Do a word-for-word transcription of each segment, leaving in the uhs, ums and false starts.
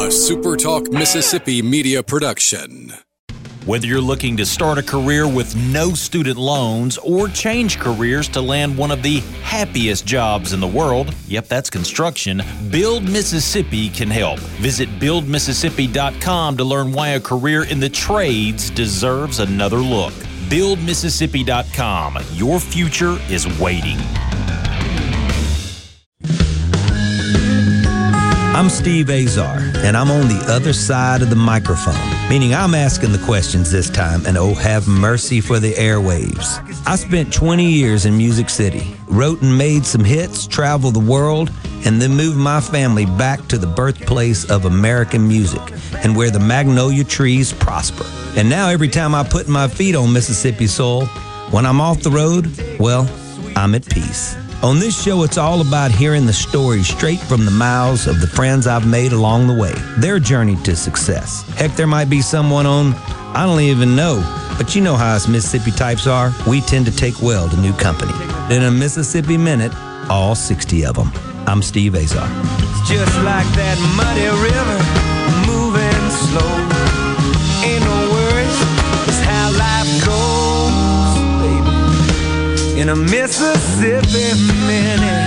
SuperTalk Mississippi media production. Whether you're looking to start a career with no student loans or change careers to land one of the happiest jobs in the world, yep, that's construction, Build Mississippi can help. Visit build mississippi dot com to learn why a career in the trades deserves another look. build mississippi dot com. Your future is waiting. I'm Steve Azar, and I'm on the other side of the microphone, meaning I'm asking the questions this time, and oh, have mercy for the airwaves. I spent twenty years in Music City, wrote and made some hits, traveled the world, and then moved my family back to the birthplace of American music and where the magnolia trees prosper. And now every time I put my feet on Mississippi soil, when I'm off the road, well, I'm at peace. On this show, it's all about hearing the stories straight from the mouths of the friends I've made along the way, their journey to success. Heck, there might be someone on I don't even know, but you know how us Mississippi types are. We tend to take well to new company. In a Mississippi Minute, all sixty of them. I'm Steve Azar. It's just like that muddy river, moving slow. Ain't no worries, it's how life goes, baby. In a Mississippi Minute.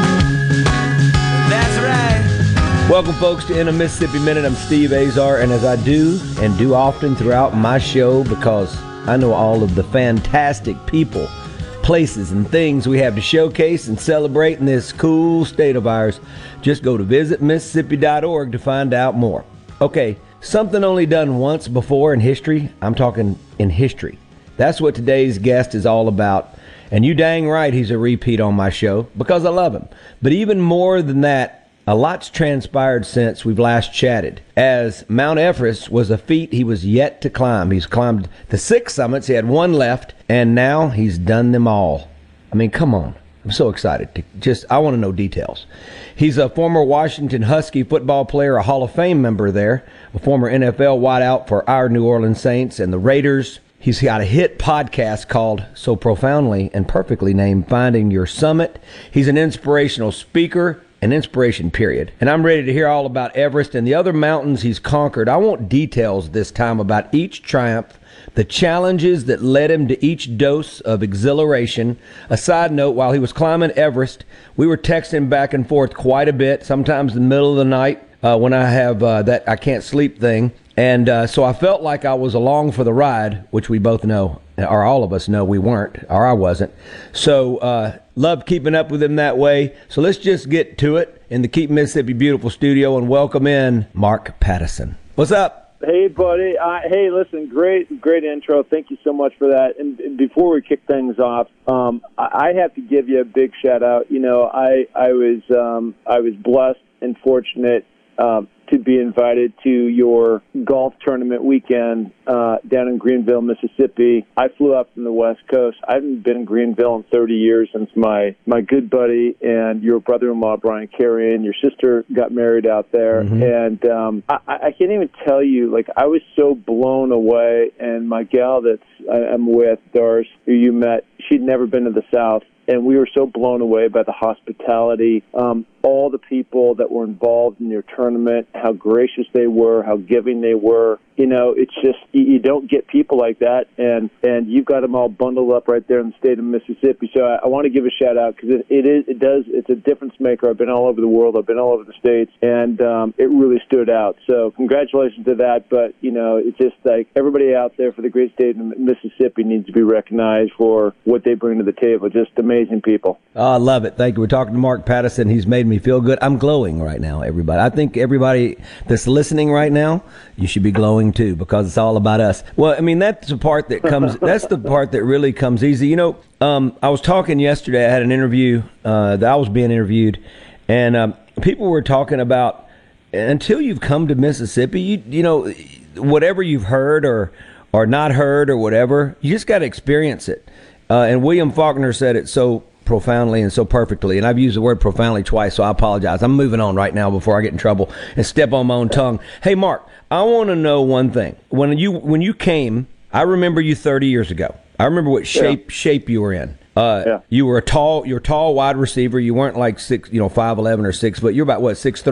That's right. Welcome, folks, to In a Mississippi Minute. I'm Steve Azar, and as I do and do often throughout my show, because I know all of the fantastic people, places, and things we have to showcase and celebrate in this cool state of ours, just go to visit mississippi dot org to find out more. Okay, something only done once before in history. I'm talking in history. That's what today's guest is all about. And you dang right he's a repeat on my show, because I love him. But even more than that, a lot's transpired since we've last chatted, as Mount Everest was a feat he was yet to climb. He's climbed the six summits, he had one left, and now he's done them all. I mean, come on. I'm so excited. To just, I want to know details. He's a former Washington Husky football player, a Hall of Fame member there, a former N F L wideout for our New Orleans Saints and the Raiders. He's got a hit podcast called, so profoundly and perfectly named, Finding Your Summit. He's an inspirational speaker, an inspiration period. And I'm ready to hear all about Everest and the other mountains he's conquered. I want details this time about each triumph, the challenges that led him to each dose of exhilaration. A side note, while he was climbing Everest, we were texting back and forth quite a bit, sometimes in the middle of the night uh, when I have uh, that I can't sleep thing. And uh, so I felt like I was along for the ride, which we both know, or all of us know we weren't, or I wasn't. So uh, love keeping up with him that way. So let's just get to it in the Keep Mississippi Beautiful studio and welcome in Mark Pattison. What's up? Hey, buddy. Uh, hey, listen, great, great intro. Thank you so much for that. And, and before we kick things off, um, I, I have to give you a big shout out. You know, I, I was, um, I was blessed and fortunate um, to be invited to your golf tournament weekend uh, down in Greenville, Mississippi. I flew up from the West Coast. I haven't been in Greenville in thirty years since my, my good buddy and your brother-in-law, Brian Carey, and your sister got married out there. Mm-hmm. And um, I, I can't even tell you, like, I was so blown away. And my gal that's I'm with, Doris, who you met, she'd never been to the South. And we were so blown away by the hospitality, um, all the people that were involved in your tournament, how gracious they were, how giving they were. You know, it's just, you don't get people like that, and, and you've got them all bundled up right there in the state of Mississippi. So I, I want to give a shout out, because it, it is, it does, it's a difference maker. I've been all over the world, I've been all over the states, and um, it really stood out. So congratulations to that. But, you know, it's just like everybody out there for the great state of Mississippi needs to be recognized for what they bring to the table. Just amazing people. Oh, I love it. Thank you. We're talking to Mark Pattison. He's made me feel good. I'm glowing right now, everybody. I think everybody that's listening right now, you should be glowing too, because it's all about us. Well, I mean, that's the part that comes, that's the part that really comes easy. You know, um, I was talking yesterday, I had an interview, uh, that I was being interviewed, and um, people were talking about, until you've come to Mississippi, you, you know, whatever you've heard or, or not heard or whatever, you just got to experience it. Uh, and William Faulkner said it so profoundly and so perfectly, and I've used the word profoundly twice, so I apologize. I'm moving on right now before I get in trouble and step on my own tongue. Hey, Mark, I want to know one thing. When you when you came, I remember you thirty years ago. I remember what shape yeah. shape you were in. Uh, yeah. You were a tall, you're a tall wide receiver. You weren't like six, you know, five eleven or six foot. You're about what, six three?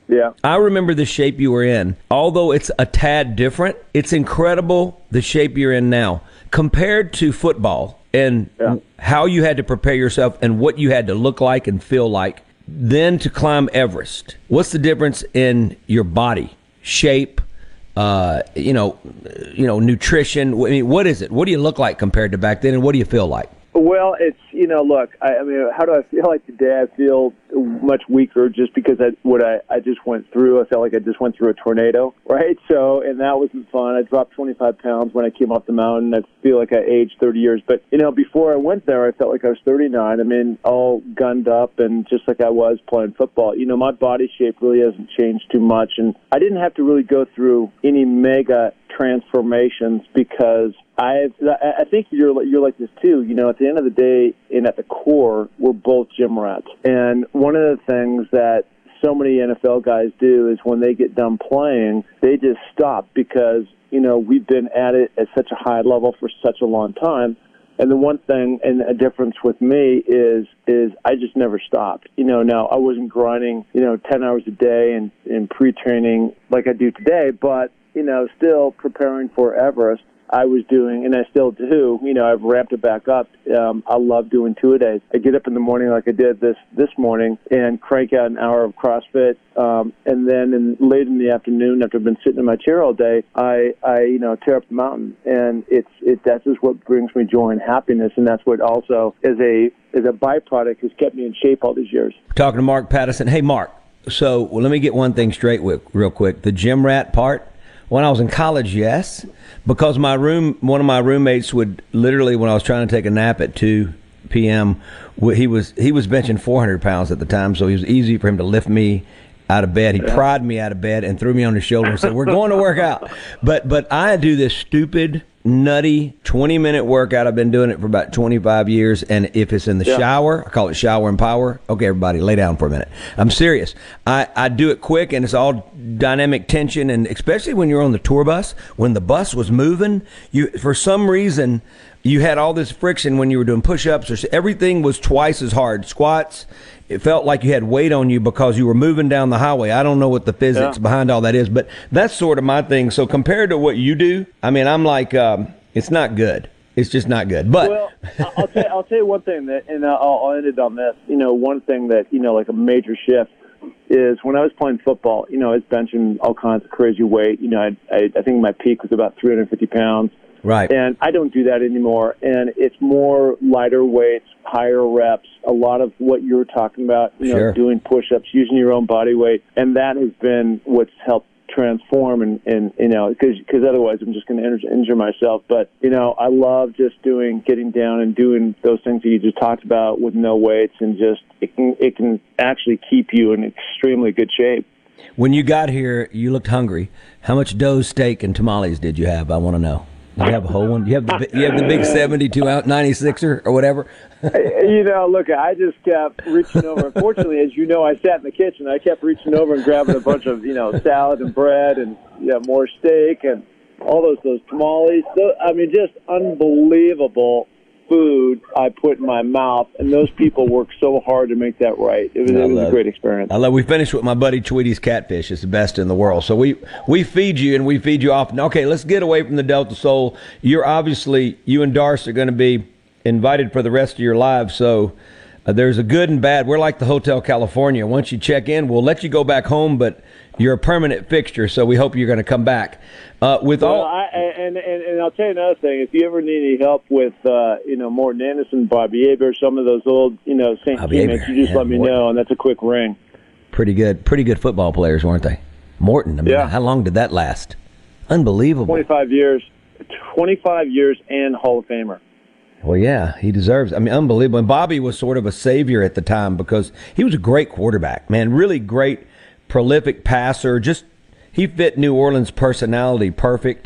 Yeah. I remember the shape you were in. Although it's a tad different, it's incredible the shape you're in now compared to football and yeah. how you had to prepare yourself and what you had to look like and feel like. Then to climb Everest. What's the difference in your body shape? Uh, you know, you know, nutrition. I mean, what is it? What do you look like compared to back then, and what do you feel like? Well, it's, you know, look, I, I mean, how do I feel like today? I feel much weaker just because I, what I, I just went through. I felt like I just went through a tornado, right? So, and that wasn't fun. I dropped twenty-five pounds when I came off the mountain. I feel like I aged thirty years. But, you know, before I went there, I felt like I was thirty-nine. I mean, all gunned up and just like I was playing football. You know, my body shape really hasn't changed too much. And I didn't have to really go through any mega transformations because I I think you're you're like this too. You know, at the end of the day and at the core, we're both gym rats. And one of the things that so many N F L guys do is when they get done playing, they just stop because, you know, we've been at it at such a high level for such a long time. And the one thing and a difference with me is is I just never stopped. You know, now I wasn't grinding, you know, ten hours a day and, and pre-training like I do today, but you know, still preparing for Everest, I was doing, and I still do, you know, I've ramped it back up. Um, I love doing two-a-days. I get up in the morning like I did this this morning and crank out an hour of CrossFit, um, and then in, late in the afternoon, after I've been sitting in my chair all day, I, I you know, tear up the mountain. And it's it that's just what brings me joy and happiness, and that's what also, as a, as a byproduct, has kept me in shape all these years. Talking to Mark Patterson. Hey, Mark, so well, let me get one thing straight with, real quick. The gym rat part, when I was in college, yes, because my room, one of my roommates would literally, when I was trying to take a nap at two p.m., he was he was benching four hundred pounds at the time, so it was easy for him to lift me out of bed. He yeah. pried me out of bed and threw me on his shoulder and said, "We're going to work out." But but I do this stupid, nutty twenty-minute workout. I've been doing it for about twenty-five years, and if it's in the yeah. shower, I call it shower and power. Okay, everybody, lay down for a minute. I'm serious. I, I do it quick, and it's all dynamic tension, and especially when you're on the tour bus, when the bus was moving, you for some reason, you had all this friction when you were doing push-ups. Or everything was twice as hard. Squats, it felt like you had weight on you because you were moving down the highway. I don't know what the physics yeah. behind all that is, but that's sort of my thing. So compared to what you do, I mean, I'm like, um, it's not good. It's just not good. But well, I'll tell you, I'll tell you one thing that, and I'll, I'll end it on this. You know, one thing that, you know, like a major shift is when I was playing football. You know, I was benching all kinds of crazy weight. You know, I I, I think my peak was about three hundred fifty pounds. Right. And I don't do that anymore. And it's more lighter weights, higher reps, a lot of what you were talking about, you know, sure. doing push-ups, using your own body weight. And that has been what's helped transform and, and you know, because because otherwise I'm just going to injure, injure myself. But, you know, I love just doing, getting down and doing those things that you just talked about with no weights, and just, it can, it can actually keep you in extremely good shape. When you got here, you looked hungry. How much dough, steak, and tamales did you have? I want to know. You have a whole one? You have the you have the big seventy-two ounce ninety-sixer or whatever? You know, look, I just kept reaching over. Unfortunately, as you know, I sat in the kitchen. I kept reaching over and grabbing a bunch of, you know, salad and bread and, yeah, more steak and all those those tamales. So, I mean, just unbelievable food I put in my mouth, and those people worked so hard to make that right. It was, it was a great experience. I love. We finished with my buddy Tweety's catfish. It's the best in the world. So we we feed you and we feed you often. Okay, let's get away from the Delta Soul. You're obviously, you and Darce are going to be invited for the rest of your lives. So uh, there's a good and bad. We're like the Hotel California. Once you check in, we'll let you go back home, but you're a permanent fixture. So we hope you're going to come back. Uh, with well, all, I, and, and and I'll tell you another thing. If you ever need any help with, uh, you know, Morton Anderson, Bobby Aber, some of those old, you know, Saint teammates, you just yeah, let me Morton. know, and that's a quick ring. Pretty good, pretty good football players, weren't they? Morton. I mean, yeah. How long did that last? Unbelievable. Twenty-five years, twenty-five years, and Hall of Famer. Well, yeah, he deserves. I mean, unbelievable. And Bobby was sort of a savior at the time because he was a great quarterback, man. Really great, prolific passer. Just he fit New Orleans' personality perfect.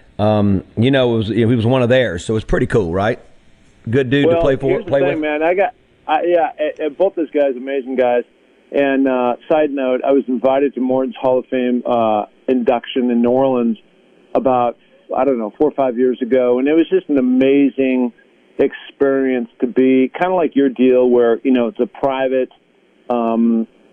Um, you know, it was, he was one of theirs, so it's pretty cool, right? Good dude well, to play for, here's play the thing, with. man. I got, I, yeah, uh, both those guys, amazing guys. And uh, side note, I was invited to Morton's Hall of Fame uh, induction in New Orleans about, I don't know, four or five years ago, and it was just an amazing experience to be kind of like your deal, where you know it's a private, um,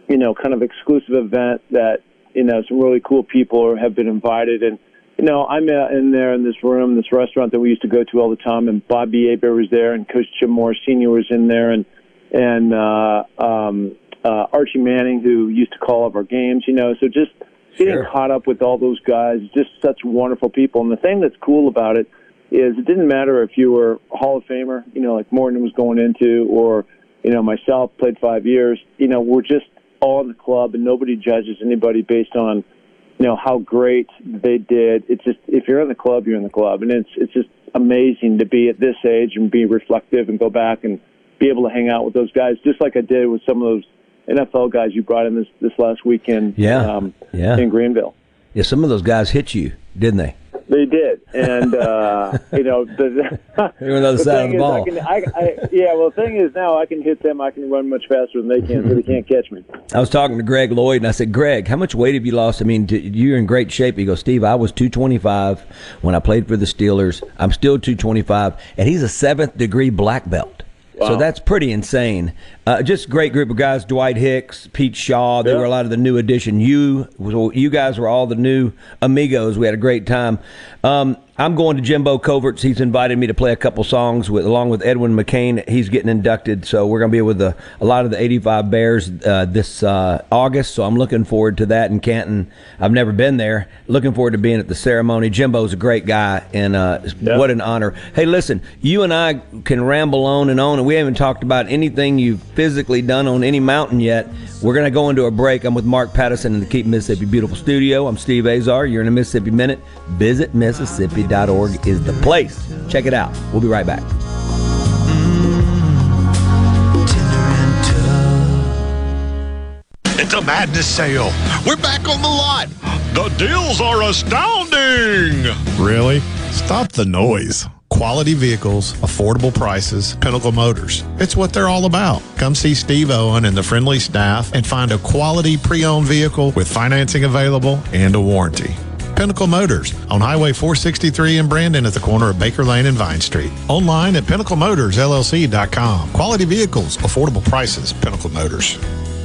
you know, kind of exclusive event that, you know, some really cool people have been invited. And, you know, I'm in there in this room, this restaurant that we used to go to all the time, and Bobby Aber was there, and Coach Jim Morris Senior was in there, and and uh, um, uh, Archie Manning, who used to call up our games, you know. So just getting sure. caught up with all those guys, just such wonderful people. And the thing that's cool about it is it didn't matter if you were a Hall of Famer, you know, like Morton was going into, or, you know, myself, played five years. You know, we're just all in the club, and nobody judges anybody based on, you know, how great they did. It's just, if you're in the club, you're in the club. And it's it's just amazing to be at this age and be reflective and go back and be able to hang out with those guys, just like I did with some of those N F L guys you brought in this, this last weekend yeah. Um, yeah. in Greenville. Yeah, some of those guys hit you, didn't they? They did. And, uh, you know, the, they were on the other the side of the is, ball. I can, I, I, yeah, well, the thing is now I can hit them. I can run much faster than they can, so they can't catch me. I was talking to Greg Lloyd, and I said, Greg, how much weight have you lost? I mean, you're in great shape. He goes, Steve, I was two twenty-five when I played for the Steelers. I'm still two twenty-five, and he's a seventh degree black belt. Wow. So that's pretty insane. Uh, just a great group of guys. Dwight Hicks, Pete Shaw. They yeah. were a lot of the new addition. You, you guys were all the new amigos. We had a great time. Um, I'm going to Jimbo Coverts. He's invited me to play a couple songs with, along with Edwin McCain. He's getting inducted, so we're going to be with a, a lot of the eighty-five Bears uh, this uh, August. So I'm looking forward to that in Canton. I've never been there. Looking forward to being at the ceremony. Jimbo's a great guy, and uh, yeah. what an honor. Hey, listen, you and I can ramble on and on, and we haven't talked about anything you've physically done on any mountain yet. We're going to go into a break. I'm with Mark Patterson in the Keep Mississippi Beautiful studio. I'm Steve Azar. You're in a Mississippi Minute. Visit Mississippi dot org is the place. Check it out. We'll be right back. It's a madness sale. We're back on the lot. The deals are astounding. Really? Stop the noise. Quality vehicles, affordable prices, Pinnacle Motors. It's what they're all about. Come see Steve Owen and the friendly staff and find a quality pre-owned vehicle with financing available and a warranty. Pinnacle Motors on Highway four sixty-three in Brandon at the corner of Baker Lane and Vine Street. Online at pinnacle motors L L C dot com. Quality vehicles, affordable prices, Pinnacle Motors.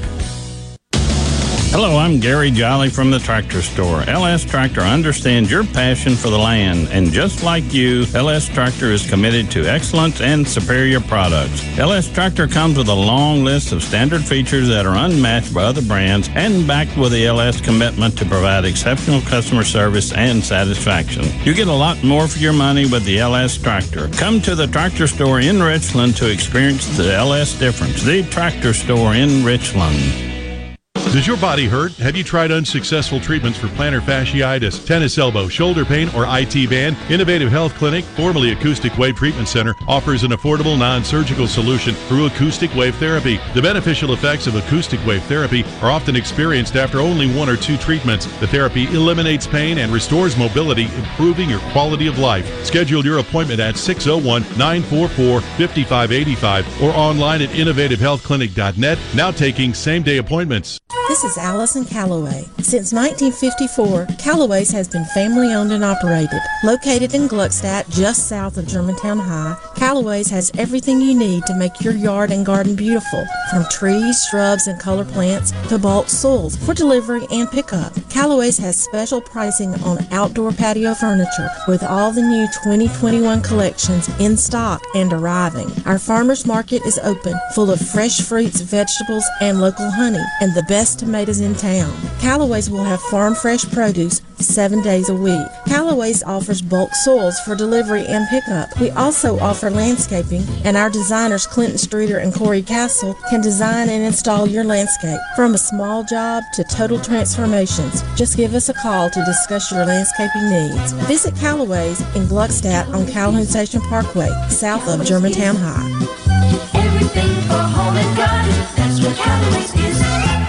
Hello, I'm Gary Jolly from the Tractor Store. L S Tractor understands your passion for the land, and just like you, L S Tractor is committed to excellence and superior products. L S Tractor comes with a long list of standard features that are unmatched by other brands and backed with the L S commitment to provide exceptional customer service and satisfaction. You get a lot more for your money with the L S Tractor. Come to the Tractor Store in Richland to experience the L S difference. The Tractor Store in Richland. Does your body hurt? Have you tried unsuccessful treatments for plantar fasciitis, tennis elbow, shoulder pain, or I T band? Innovative Health Clinic, formerly Acoustic Wave Treatment Center, offers an affordable non-surgical solution through acoustic wave therapy. The beneficial effects of acoustic wave therapy are often experienced after only one or two treatments. The therapy eliminates pain and restores mobility, improving your quality of life. Schedule your appointment at six oh one, nine four four, five five eight five or online at innovative health clinic dot net. Now taking same-day appointments. This is Allison Calloway. Since nineteen fifty-four, Calloway's has been family-owned and operated. Located in Gluckstadt, just south of Germantown High, Calloway's has everything you need to make your yard and garden beautiful, from trees, shrubs, and color plants to bulk soils for delivery and pickup. Calloway's has special pricing on outdoor patio furniture with all the new twenty twenty-one collections in stock and arriving. Our farmers market is open, full of fresh fruits, vegetables, and local honey, and the best tomatoes in town. Callaway's will have farm fresh produce seven days a week. Callaway's offers bulk soils for delivery and pickup. We also offer landscaping, and our designers Clinton Streeter and Corey Castle can design and install your landscape. From a small job to total transformations, just give us a call to discuss your landscaping needs. Visit Callaway's in Gluckstadt on Calhoun Station Parkway, south of Germantown High. Everything for home and garden, that's what Callaway's is.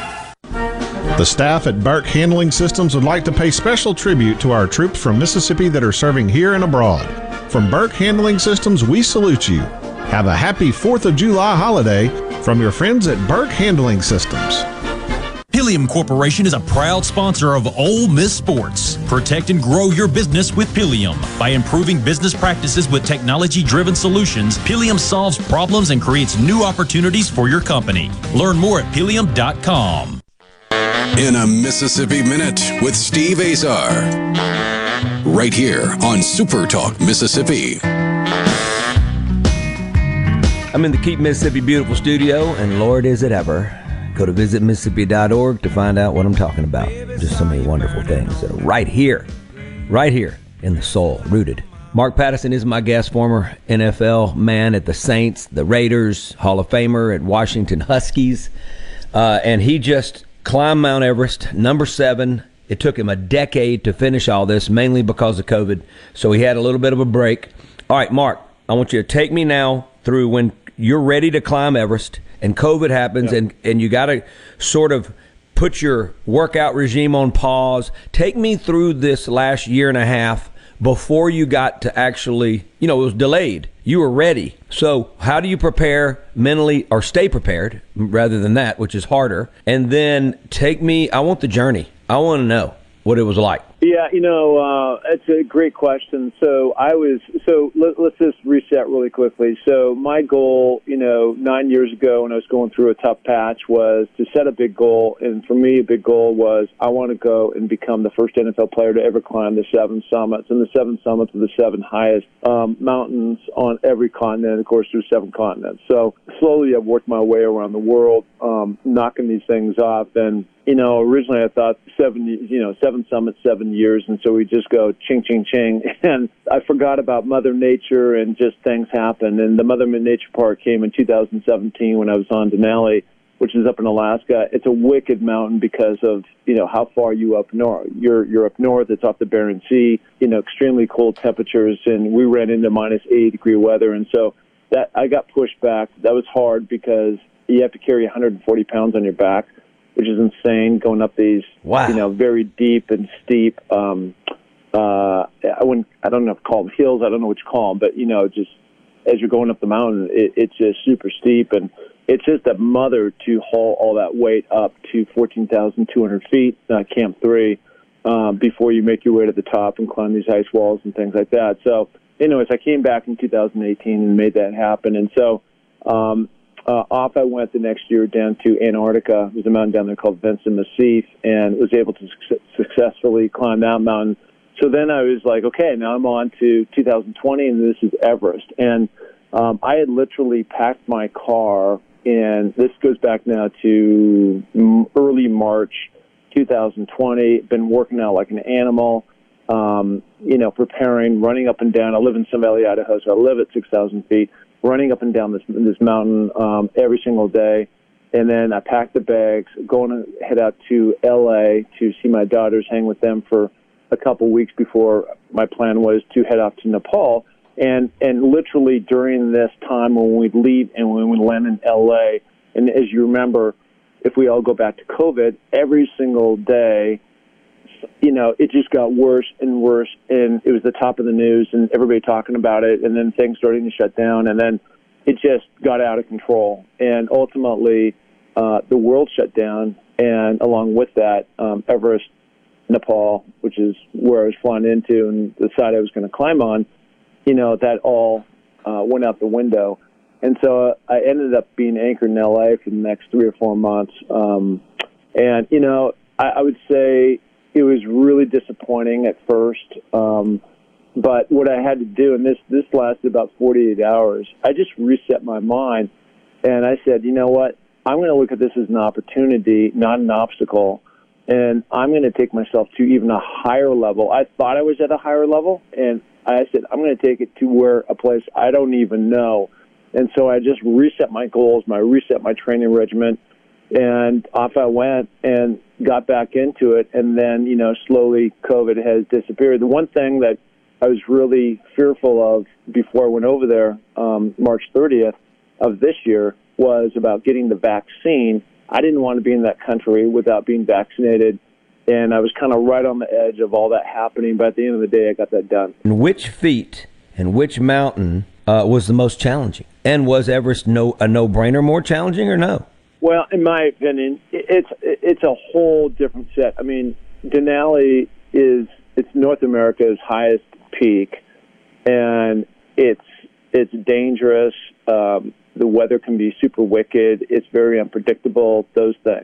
The staff at Burke Handling Systems would like to pay special tribute to our troops from Mississippi that are serving here and abroad. From Burke Handling Systems, we salute you. Have a happy fourth of July holiday from your friends at Burke Handling Systems. Pilium Corporation is a proud sponsor of Ole Miss Sports. Protect and grow your business with Pilium. By improving business practices with technology-driven solutions, Pilium solves problems and creates new opportunities for your company. Learn more at pilium dot com. In a Mississippi Minute with Steve Azar. Right here on Super Talk Mississippi. I'm in the Keep Mississippi Beautiful studio, and Lord, is it ever. Go to visit mississippi dot org to find out what I'm talking about. Just so many wonderful things that are right here, right here in the soul, rooted. Mark Patterson is my guest, former N F L man at the Saints, the Raiders, Hall of Famer at Washington Huskies, uh, and he just climbed Mount Everest, number seven. It took him a decade to finish all this, mainly because of COVID, so he had a little bit of a break. All right, Mark, I want you to take me now through when you're ready to climb Everest and COVID happens, yep. and, and you got to sort of put your workout regime on pause. Take me through this last year and a half before you got to actually, you know, it was delayed. You were ready. So how do you prepare mentally, or stay prepared rather than that, which is harder? And then take me, I want the journey. I want to know what it was like. Yeah, you know, uh, it's a great question. So I was, so let, let's just reset really quickly. So my goal, you know, nine years ago when I was going through a tough patch was to set a big goal. And for me, a big goal was I want to go and become the first N F L player to ever climb the seven summits. And the seven summits are the seven highest um, mountains on every continent, of course, through seven continents. So slowly I've worked my way around the world, um, knocking these things off. And you know, originally I thought seven, you know, seven summits, seven years, and so we just go ching, ching, ching. And I forgot about Mother Nature, and just things happen. And the Mother Nature part came in two thousand seventeen when I was on Denali, which is up in Alaska. It's a wicked mountain because of, you know, how far you up north. You're you're up north. It's off the Bering Sea. You know, extremely cold temperatures, and we ran into minus eighty degree weather, and so that I got pushed back. That was hard because you have to carry one hundred forty pounds on your back, which is insane, going up these, wow. you know, very deep and steep, um, uh, I wouldn't, I don't know if call them hills, I don't know what you call them, but, you know, just as you're going up the mountain, it, it's just super steep, and it's just a mother to haul all that weight up to fourteen thousand two hundred feet, uh, Camp three, um, before you make your way to the top and climb these ice walls and things like that. So, anyways, I came back in two thousand eighteen and made that happen, and so, um, Uh, off I went the next year down to Antarctica. There's a mountain down there called Vinson Massif, and was able to su- successfully climb that mountain. So then I was like, okay, now I'm on to two thousand twenty, and this is Everest. And um, I had literally packed my car, and this goes back now to early March two thousand twenty, been working out like an animal, um, you know, preparing, running up and down. I live in Sun Valley, Idaho, so I live at six thousand feet. Running up and down this this mountain um, every single day, and then I packed the bags, going to head out to L A to see my daughters, hang with them for a couple weeks before my plan was to head off to Nepal. And and literally during this time when we'd leave and when we land in L A, and as you remember, if we all go back to COVID, every single day, you know, it just got worse and worse, and it was the top of the news, and everybody talking about it, and then things starting to shut down, and then it just got out of control, and ultimately uh, the world shut down, and along with that, um, Everest, Nepal, which is where I was flying into, and the side I was going to climb on, you know, that all uh, went out the window, and so uh, I ended up being anchored in L A for the next three or four months, um, and, you know, I, I would say it was really disappointing at first, um, but what I had to do, and this, this lasted about forty-eight hours, I just reset my mind, and I said, you know what, I'm going to look at this as an opportunity, not an obstacle, and I'm going to take myself to even a higher level. I thought I was at a higher level, and I said, I'm going to take it to where a place I don't even know, and so I just reset my goals, my reset my training regimen, and off I went and got back into it, and then, you know, slowly COVID has disappeared. The one thing that I was really fearful of before I went over there, um, March thirtieth of this year, was about getting the vaccine. I didn't want to be in that country without being vaccinated, and I was kind of right on the edge of all that happening, but at the end of the day, I got that done. And which feat and which mountain uh, was the most challenging? And was Everest no a no-brainer more challenging or no? Well, in my opinion, it's it's a whole different set. I mean, Denali is it's North America's highest peak, and it's it's dangerous. Um, the weather can be super wicked. It's very unpredictable. Those things.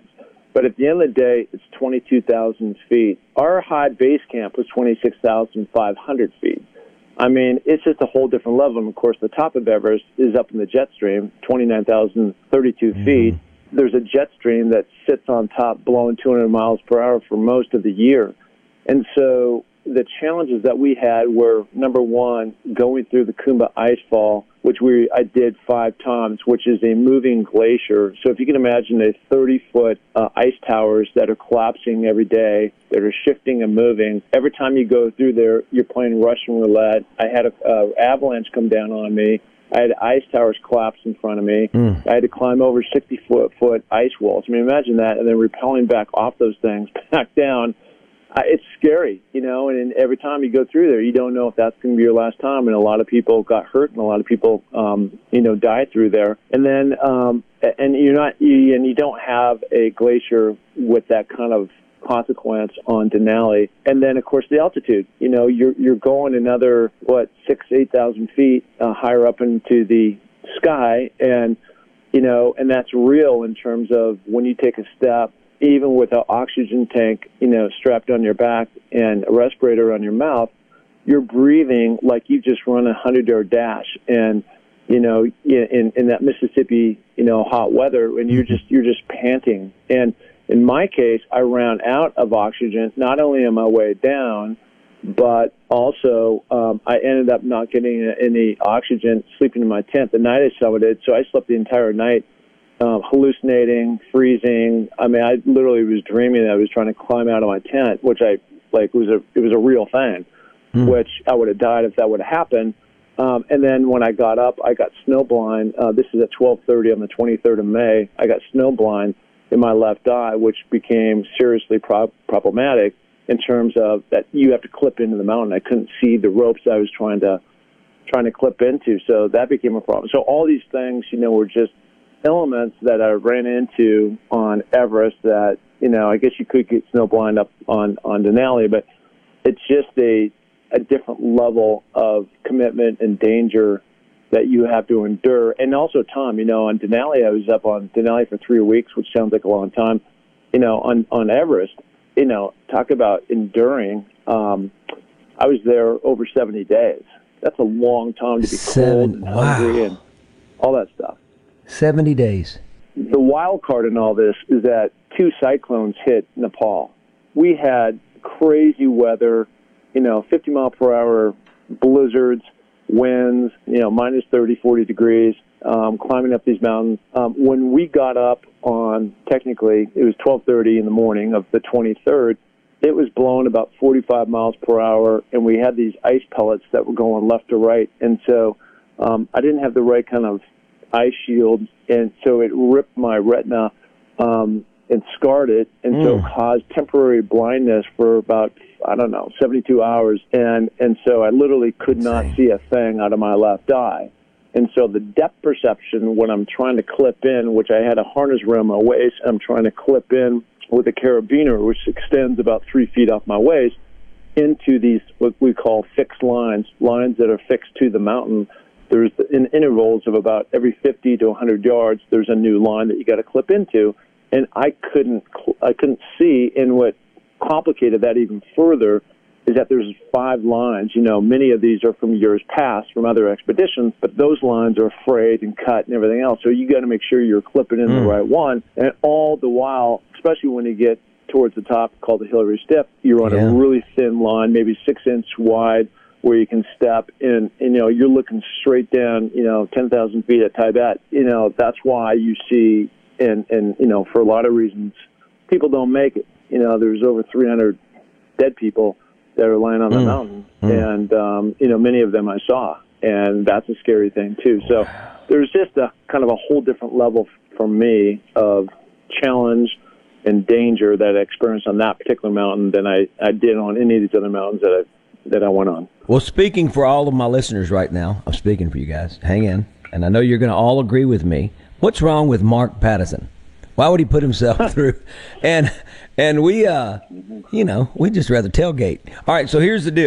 But at the end of the day, it's twenty-two thousand feet. Our high base camp was twenty-six thousand five hundred feet. I mean, it's just a whole different level. And, of course, the top of Everest is up in the jet stream, twenty-nine thousand thirty-two mm-hmm. feet. There's a jet stream that sits on top blowing two hundred miles per hour for most of the year. And so the challenges that we had were, number one, going through the Kumba Icefall, which we I did five times, which is a moving glacier. So if you can imagine a thirty-foot uh, ice towers that are collapsing every day, that are shifting and moving. Every time you go through there, you're playing Russian roulette. I had an uh, avalanche come down on me. I had ice towers collapse in front of me. Mm. I had to climb over sixty-foot foot ice walls. I mean, imagine that, and then rappelling back off those things, back down. Uh, it's scary, you know, and, and every time you go through there, you don't know if that's going to be your last time, and a lot of people got hurt, and a lot of people, um, you know, died through there. And then, um, and you're not, you, and you don't have a glacier with that kind of consequence on Denali. And then, of course, the altitude. You know, you're you're going another, what, six, eight thousand feet uh, higher up into the sky, and, you know, and that's real in terms of when you take a step, even with an oxygen tank, you know, strapped on your back and a respirator on your mouth, you're breathing like you just run a hundred-yard dash, and you know, in in that Mississippi, you know, hot weather, and you're just you're just panting. And in my case, I ran out of oxygen not only on my way down, but also um, I ended up not getting any oxygen, sleeping in my tent the night I summited. So I slept the entire night. Um, hallucinating, freezing. I mean, I literally was dreaming that I was trying to climb out of my tent, which I like was a it was a real thing, mm. which I would have died if that would have happened. Um, and then when I got up, I got snowblind. Uh, this is at twelve thirty on the twenty-third of May. I got snowblind in my left eye, which became seriously pro- problematic in terms of that you have to clip into the mountain. I couldn't see the ropes I was trying to trying to clip into, so that became a problem. So all these things, you know, were just elements that I ran into on Everest that, you know, I guess you could get snowblind up on, on Denali, but it's just a, a different level of commitment and danger that you have to endure. And also time, you know, on Denali, I was up on Denali for three weeks, which sounds like a long time. You know, on, on Everest, you know, talk about enduring. Um, I was there over seventy days. That's a long time to be Seven, cold and wow. hungry and all that stuff. seventy days. The wild card in all this is that two cyclones hit Nepal. We had crazy weather, you know, fifty mile per hour blizzards, winds, you know, minus thirty, forty degrees, um, climbing up these mountains. Um, when we got up on, technically, it was twelve thirty in the morning of the twenty-third, it was blowing about forty-five miles per hour, and we had these ice pellets that were going left to right. And so um, I didn't have the right kind of ice shield, and so it ripped my retina um, and scarred it, and mm. so it caused temporary blindness for about, I don't know, seventy-two hours, and, and so I literally could not see a thing out of my left eye. And so the depth perception, when I'm trying to clip in, which I had a harness around my waist, I'm trying to clip in with a carabiner, which extends about three feet off my waist, into these, what we call fixed lines, lines that are fixed to the mountain. There's in intervals of about every fifty to one hundred yards, there's a new line that you got to clip into, and I couldn't, I couldn't see. And what complicated that even further is that there's five lines. You know, many of these are from years past, from other expeditions, but those lines are frayed and cut and everything else. So you got to make sure you're clipping in mm. the right one, and all the while, especially when you get towards the top, called the Hillary Stiff, you're on yeah. a really thin line, maybe six inch wide, where you can step in, and, you know, you're looking straight down, you know, ten thousand feet at Tibet. You know, that's why you see, and, and, you know, for a lot of reasons, people don't make it. You know, there's over three hundred dead people that are lying on the mm. mountain, mm. and, um, you know, many of them I saw, and that's a scary thing, too. So there's just a kind of a whole different level for me of challenge and danger that I experienced on that particular mountain than I, I did on any of these other mountains that I, that I went on. Well, speaking for all of my listeners right now, I'm speaking for you guys. Hang in. And I know you're going to all agree with me. What's wrong with Mark Patterson? Why would he put himself through? And and we, uh, you know, we just rather tailgate. All right, so here's the deal.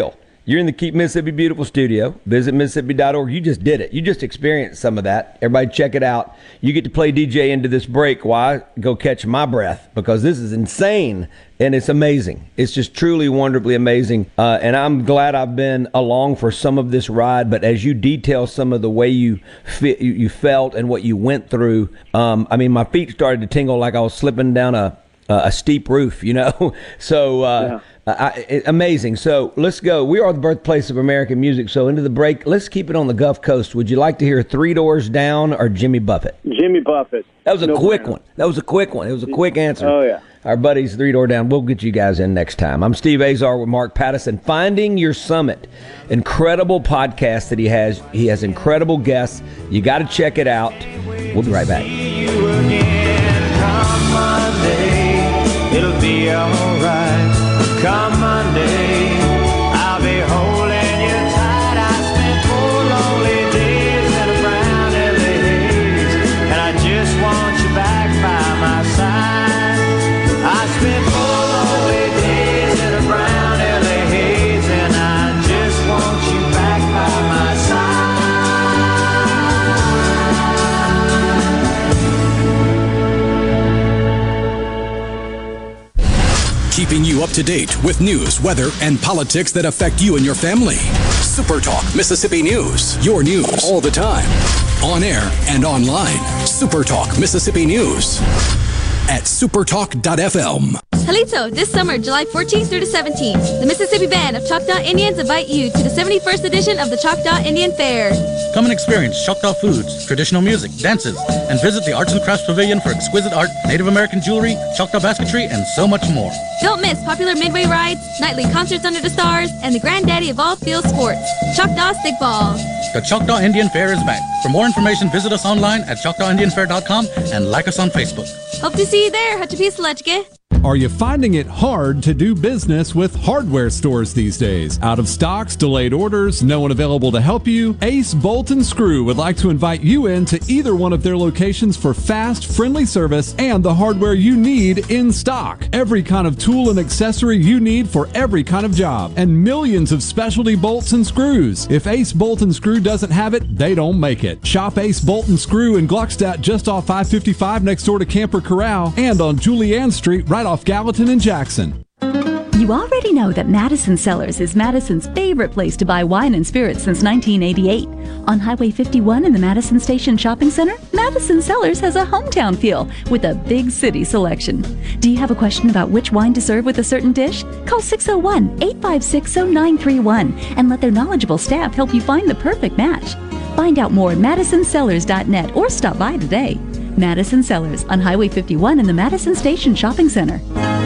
You're in the Keep Mississippi Beautiful studio. Visit Mississippi dot org. You just did it. You just experienced some of that. Everybody check it out. You get to play D J into this break while I go catch my breath, because this is insane and it's amazing. It's just truly wonderfully amazing. Uh, and I'm glad I've been along for some of this ride. But as you detail some of the way you, fe- you, you felt and what you went through, um, I mean, my feet started to tingle like I was slipping down a, a steep roof, you know? so, uh, yeah. I, it, amazing. So let's go. We are the birthplace of American music. So into the break, let's keep it on the Gulf Coast. Would you like to hear Three Doors Down or Jimmy Buffett? Jimmy Buffett. That was a no quick plan. one. That was a quick one. It was a quick answer. Oh, yeah. Our buddies, Three Door Down. We'll get you guys in next time. I'm Steve Azar with Mark Pattison. Finding Your Summit. Incredible podcast that he has. He has incredible guests. You got to check it out. We'll be right back. Come Monday, it'll be all right. Come Monday, I'll be holding you tight. I spent four lonely days in a brown L A haze, and I just want you back by my side. I spent four lonely days in a brown L A haze, and I just want you back by my side. Keeping you up to date with news, weather, and politics that affect you and your family. Super Talk Mississippi News. Your news all the time. On air and online. Super Talk Mississippi News. At supertalk dot f m. Halito, this summer, July fourteenth through the seventeenth, the Mississippi Band of Choctaw Indians invite you to the seventy-first edition of the Choctaw Indian Fair. Come and experience Choctaw foods, traditional music, dances, and visit the Arts and Crafts Pavilion for exquisite art, Native American jewelry, Choctaw basketry, and so much more. Don't miss popular midway rides, nightly concerts under the stars, and the granddaddy of all field sports, Choctaw Stickball. The Choctaw Indian Fair is back. For more information, visit us online at choctaw indian fair dot com and like us on Facebook. Hope to see you there, Hatchapisalechke. Are you finding it hard to do business with hardware stores these days? Out of stocks, delayed orders, no one available to help you? Ace Bolt and Screw would like to invite you in to either one of their locations for fast, friendly service and the hardware you need in stock. Every kind of tool and accessory you need for every kind of job. And millions of specialty bolts and screws. If Ace Bolt and Screw doesn't have it, they don't make it. Shop Ace Bolt and Screw in Gluckstadt just off five fifty-five next door to Camper Corral and on Julianne Street right off Gallatin and Jackson. You already know that Madison Cellars is Madison's favorite place to buy wine and spirits since nineteen eighty-eight. On Highway fifty-one in the Madison Station Shopping Center, Madison Cellars has a hometown feel with a big city selection. Do you have a question about which wine to serve with a certain dish? Call six oh one, eight five six, oh nine three one and let their knowledgeable staff help you find the perfect match. Find out more at madison cellars dot net or stop by today. Madison Cellars on Highway fifty-one in the Madison Station Shopping Center.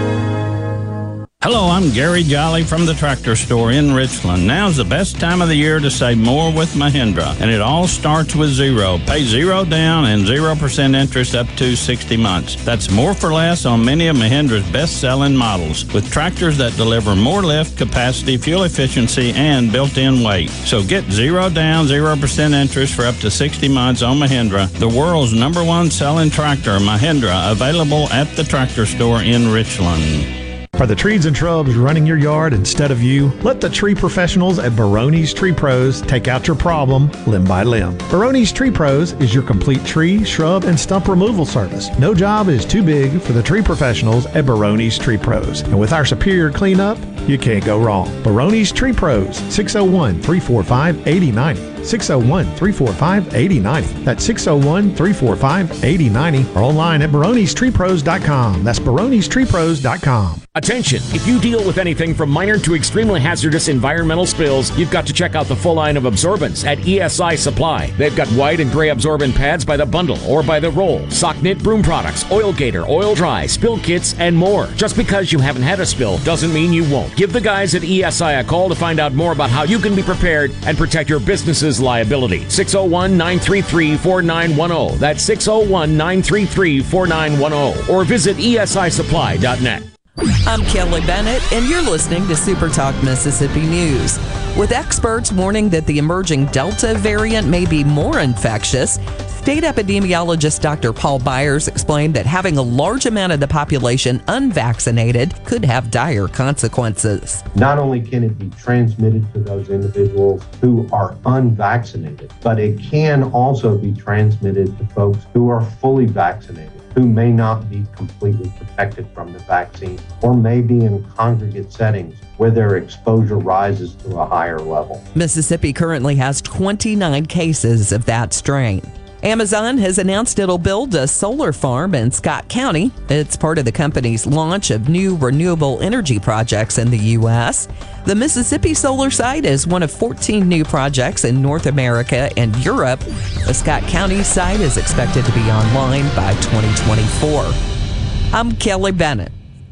Hello, I'm Gary Jolly from the Tractor Store in Richland. Now's the best time of the year to save more with Mahindra, and it all starts with zero. Pay zero down and zero percent interest up to sixty months. That's more for less on many of Mahindra's best-selling models, with tractors that deliver more lift, capacity, fuel efficiency, and built-in weight. So get zero down, zero percent interest for up to sixty months on Mahindra, the world's number one selling tractor, Mahindra, available at the Tractor Store in Richland. Are the trees and shrubs running your yard instead of you? Let the tree professionals at Barone's Tree Pros take out your problem limb by limb. Barone's Tree Pros is your complete tree, shrub, and stump removal service. No job is too big for the tree professionals at Barone's Tree Pros. And with our superior cleanup, you can't go wrong. Barone's Tree Pros, six oh one, three four five, eight oh nine oh. six oh one, three four five, eight oh nine oh. That's six oh one, three four five, eight oh nine oh or online at barones tree pros dot com. That's barones tree pros dot com. Attention! If you deal with anything from minor to extremely hazardous environmental spills, you've got to check out the full line of absorbents at E S I Supply. They've got white and gray absorbent pads by the bundle or by the roll, sock knit broom products, Oil Gator, Oil Dry, spill kits, and more. Just because you haven't had a spill doesn't mean you won't. Give the guys at E S I a call to find out more about how you can be prepared and protect your business's liability. six oh one, nine three three, four nine one oh. That's six oh one, nine three three, four nine one oh. Or visit E S I supply dot net. I'm Kelly Bennett, and you're listening to Super Talk Mississippi News. With experts warning that the emerging Delta variant may be more infectious, State epidemiologist Doctor Paul Byers explained that having a large amount of the population unvaccinated could have dire consequences. Not only can it be transmitted to those individuals who are unvaccinated, but it can also be transmitted to folks who are fully vaccinated, who may not be completely protected from the vaccine, or may be in congregate settings where their exposure rises to a higher level. Mississippi currently has twenty-nine cases of that strain. Amazon has announced it'll build a solar farm in Scott County. It's part of the company's launch of new renewable energy projects in the U S. The Mississippi solar site is one of fourteen new projects in North America and Europe. The Scott County site is expected to be online by twenty twenty-four. I'm Kelly Bennett.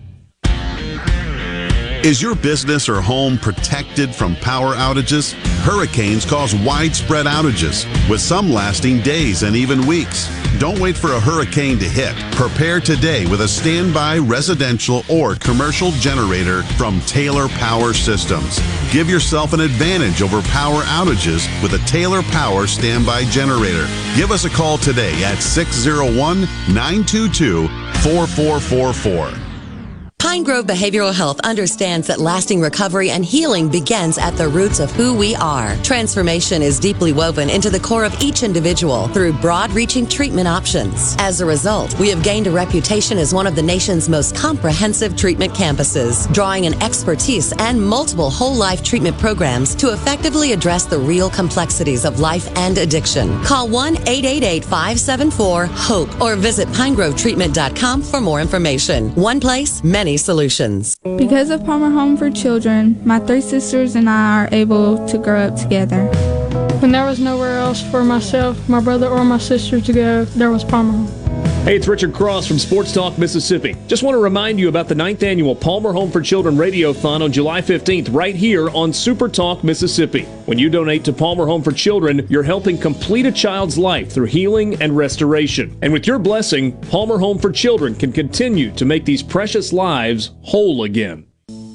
Is your business or home protected from power outages? Hurricanes cause widespread outages, with some lasting days and even weeks. Don't wait for a hurricane to hit. Prepare today with a standby residential or commercial generator from Taylor Power Systems. Give yourself an advantage over power outages with a Taylor Power standby generator. Give us a call today at six oh one, nine two two, four four four four. Pine Grove Behavioral Health understands that lasting recovery and healing begins at the roots of who we are. Transformation is deeply woven into the core of each individual through broad-reaching treatment options. As a result, we have gained a reputation as one of the nation's most comprehensive treatment campuses, drawing an expertise and multiple whole-life treatment programs to effectively address the real complexities of life and addiction. Call one eight eight eight, five seven four, HOPE or visit pine grove treatment dot com for more information. One place, many solutions. Because of Palmer Home for Children, my three sisters and I are able to grow up together. When there was nowhere else for myself, my brother, or my sister to go, there was Palmer Home. Hey, it's Richard Cross from Sports Talk Mississippi. Just want to remind you about the ninth Annual Palmer Home for Children Radiothon on July fifteenth right here on Super Talk Mississippi. When you donate to Palmer Home for Children, you're helping complete a child's life through healing and restoration. And with your blessing, Palmer Home for Children can continue to make these precious lives whole again.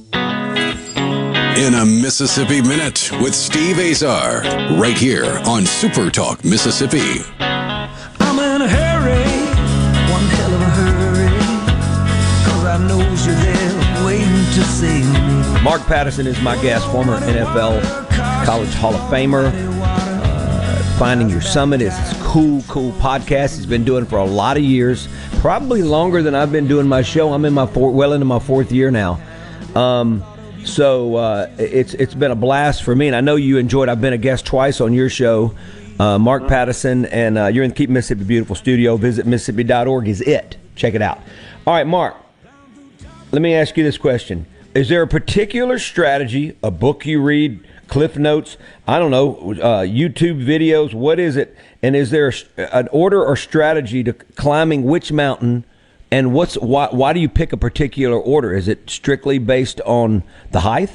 In a Mississippi Minute with Steve Azar, right here on Super Talk Mississippi. I'm in a hurry, one hell of a hurry, 'cause I knows you're there waiting to see me. Mark Patterson is my guest, former N F L College Hall of Famer. Uh, Finding Your Summit is this cool, cool podcast he's been doing for a lot of years, probably longer than I've been doing my show. I'm in my four, well into my fourth year now. Um, so uh, it's it's been a blast for me, and I know you enjoyed. I've been a guest twice on your show. Uh, Mark Patterson, and uh, you're in the Keep Mississippi Beautiful studio. Visit Mississippi dot org is it. Check it out. All right, Mark, let me ask you this question. Is there a particular strategy, a book you read, Cliff Notes, I don't know, uh, YouTube videos, what is it? And is there a, an order or strategy to climbing which mountain, and what's why, why do you pick a particular order? Is it strictly based on the height?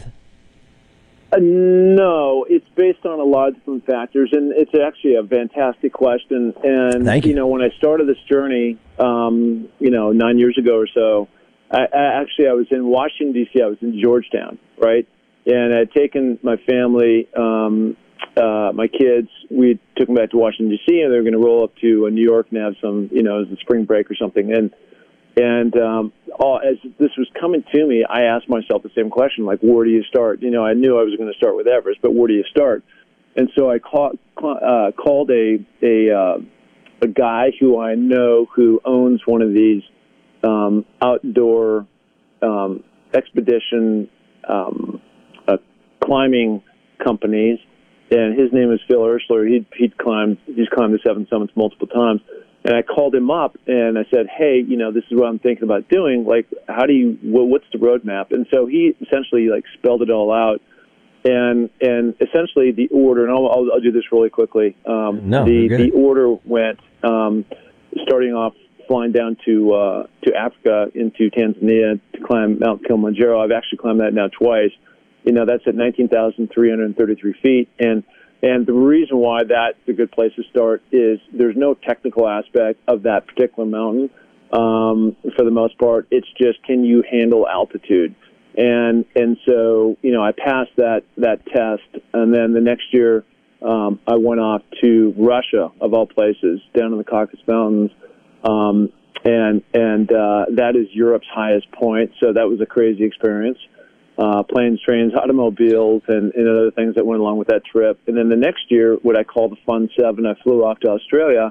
Uh, no, it's based on a lot of different factors, and it's actually a fantastic question. And, Thank you. you know, when I started this journey, um, you know, nine years ago or so, I, I actually I was in Washington, D C I was in Georgetown, right? And I had taken my family, um, uh, my kids, we took them back to Washington, D C, and they were going to roll up to uh, New York and have some, you know, it was a spring break or something. And And um, all, as this was coming to me, I asked myself the same question, like, where do you start? You know, I knew I was going to start with Everest, but where do you start? And so I call, uh, called a a, uh, a guy who I know who owns one of these um, outdoor um, expedition um, uh, climbing companies, and his name is Phil Ursler. He'd, he'd climbed, he's climbed the Seven Summits multiple times. And I called him up and I said, hey, you know, this is what I'm thinking about doing. Like, how do you, what's the roadmap? And so he essentially, like, spelled it all out. And and essentially the order, and I'll, I'll, I'll do this really quickly. Um, no, the, the order went, um, starting off flying down to uh, to Africa into Tanzania to climb Mount Kilimanjaro. I've actually climbed that now twice. You know, that's at nineteen thousand three hundred thirty-three feet. And And the reason why that's a good place to start is there's no technical aspect of that particular mountain. Um, for the most part, it's just, can you handle altitude? And and so, you know, I passed that, that test. And then the next year, um, I went off to Russia, of all places, down in the Caucasus Mountains. Um, and and uh, that is Europe's highest point, so that was a crazy experience. Uh, planes, trains, automobiles, and, and other things that went along with that trip. And then the next year, what I call the Fun Seven, I flew off to Australia,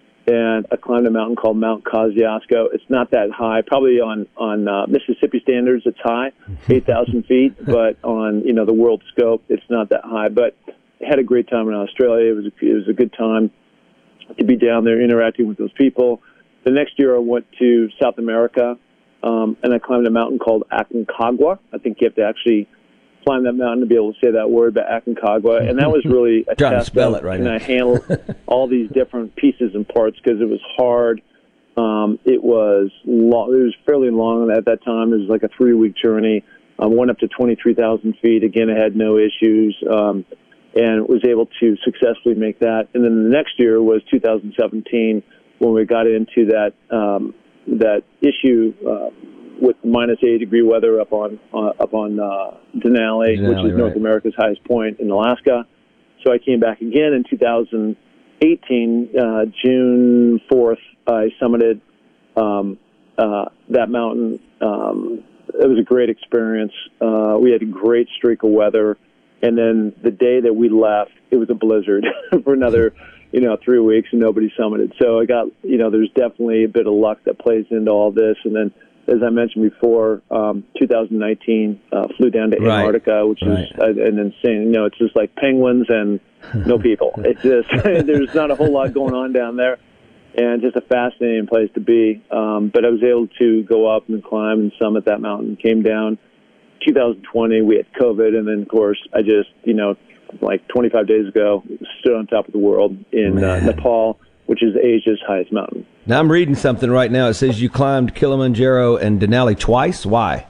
and I climbed a mountain called Mount Kosciuszko. It's not that high, probably on on uh, Mississippi standards, it's high, eight thousand feet, but on you know the world scope, it's not that high. But I had a great time in Australia. It was a, it was a good time to be down there interacting with those people. The next year, I went to South America. Um, and I climbed a mountain called Aconcagua. I think you have to actually climb that mountain to be able to say that word, but Aconcagua. And that was really a Trying to test spell of, it right can now. I handle all these different pieces and parts, because it was hard. Um, it was long, it was fairly long at that time. It was like a three-week journey. I um, went up to twenty-three thousand feet. Again, I had no issues, um, and was able to successfully make that. And then the next year was two thousand seventeen, when we got into that um, that issue uh, with minus eighty degree weather up on uh, up on uh, Denali, Denali, which is right. North America's highest point in Alaska. So I came back again in two thousand eighteen, uh, June fourth. I summited um, uh, that mountain. Um, it was a great experience. Uh, we had a great streak of weather, and then the day that we left, it was a blizzard for another. you know, three weeks and nobody summited. So I got, you know, there's definitely a bit of luck that plays into all this. And then, as I mentioned before, um, two thousand nineteen, uh, flew down to Right. Antarctica, which Right. is uh, an insane, you know, it's just like penguins and no people. It's just, there's not a whole lot going on down there, and just a fascinating place to be. Um, but I was able to go up and climb and summit that mountain, came down. two thousand twenty, we had COVID, and then, of course, I just, you know, like twenty-five days ago, stood on top of the world in uh, Nepal, which is Asia's highest mountain. Now I'm reading something right now. It says you climbed Kilimanjaro and Denali twice. Why?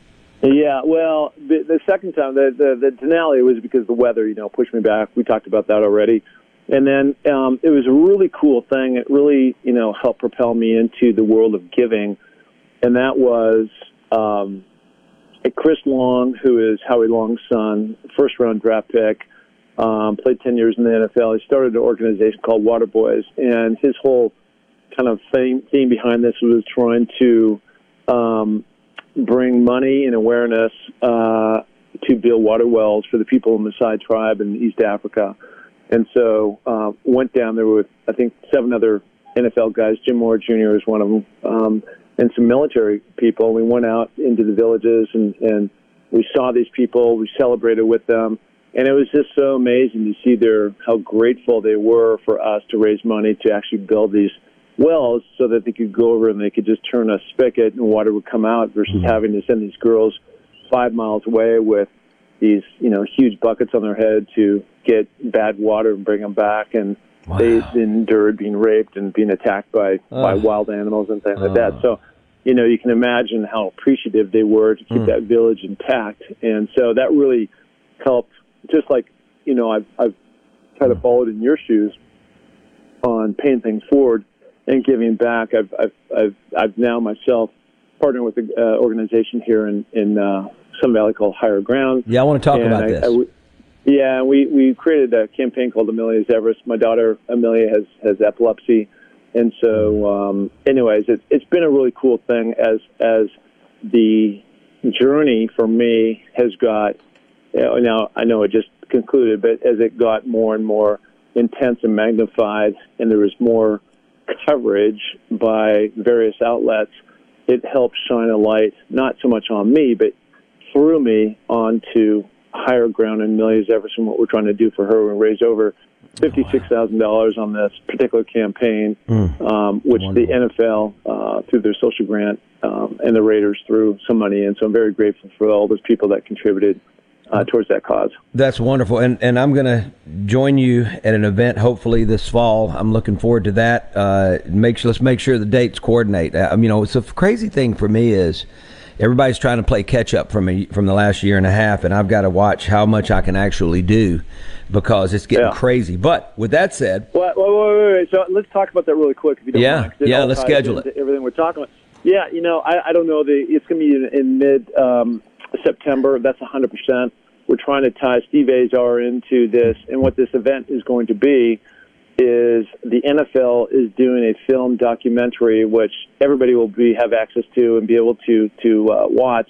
Yeah, well, the, the second time, the, the, the Denali was because the weather, you know, pushed me back. We talked about that already. And then um, it was a really cool thing. It really, you know, helped propel me into the world of giving. And that was um, Chris Long, who is Howie Long's son, first-round draft pick, um, played ten years in the N F L. He started an organization called Water Boys, and his whole kind of theme, theme behind this was trying to um, bring money and awareness uh, to build water wells for the people in the Maasai tribe in East Africa. And so uh, went down there with, I think, seven other N F L guys. Jim Moore Junior is one of them, um, and some military people. We went out into the villages, and, and we saw these people. We celebrated with them. And it was just so amazing to see their how grateful they were for us to raise money to actually build these wells so that they could go over and they could just turn a spigot and water would come out versus mm-hmm. having to send these girls five miles away with these, you know, huge buckets on their head to get bad water and bring them back. And wow. they endured being raped and being attacked by, uh, by wild animals and things uh. like that. So, you know, you can imagine how appreciative they were to keep mm. that village intact. And so that really helped, just like, you know, I've, I've kind of followed in your shoes on paying things forward and giving back. I've, I've, I've, I've now myself partnered with an uh, organization here in, in uh, Sun Valley called Higher Ground. Yeah, I want to talk and about I, this. I, yeah, we, we created a campaign called Amelia's Everest. My daughter, Amelia, has, has epilepsy. And so, um, anyways, it, it's been a really cool thing as as the journey for me has got, you know, now I know it just concluded, but as it got more and more intense and magnified and there was more coverage by various outlets, it helped shine a light, not so much on me, but through me onto Higher Ground and Amelia's Everest and what we're trying to do for her. We raised over fifty-six thousand dollars on this particular campaign, mm. um, which Wonderful. the N F L, uh, through their social grant, um, and the Raiders threw some money in. So I'm very grateful for all those people that contributed uh, towards that cause. That's wonderful. And and I'm going to join you at an event hopefully this fall. I'm looking forward to that. Uh, make sure, let's make sure the dates coordinate. Uh, you know, it's a crazy thing for me is everybody's trying to play catch up from a, from the last year and a half, and I've got to watch how much I can actually do because it's getting yeah. crazy. But with that said, well, wait, wait, wait, wait. So let's talk about that really quick, if you don't yeah, mind. Yeah, yeah, let's schedule it. Everything we're talking about. Yeah, you know, I, I don't know. The it's going to be in, in mid um, September. That's one hundred percent. we're trying to tie Steve Azar into this, and what this event is going to be is the N F L is doing a film documentary, which everybody will be have access to and be able to to uh, watch.